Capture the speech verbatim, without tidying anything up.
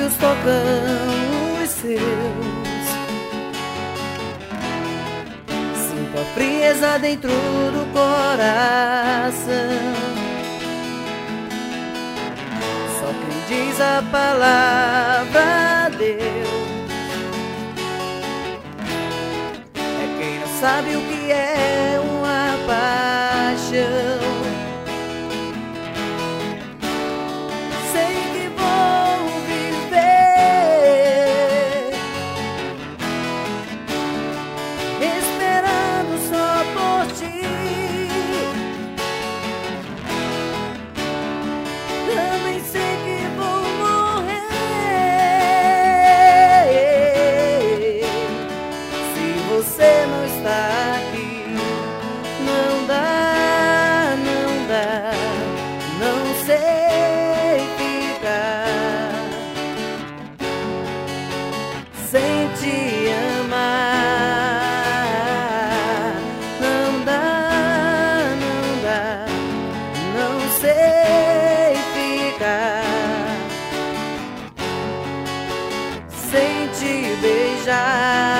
lábios tocam os seus. Sinto a frieza dentro do coração. Só quem diz a palavra Deus é quem não sabe o que é uma paixão. Sei que vou viver esperando só por ti. Também sei que vou morrer se você não está aqui. Não dá, não dá, não sei ficar sem te amar. Não dá, não dá, não sei ficar sem te beijar.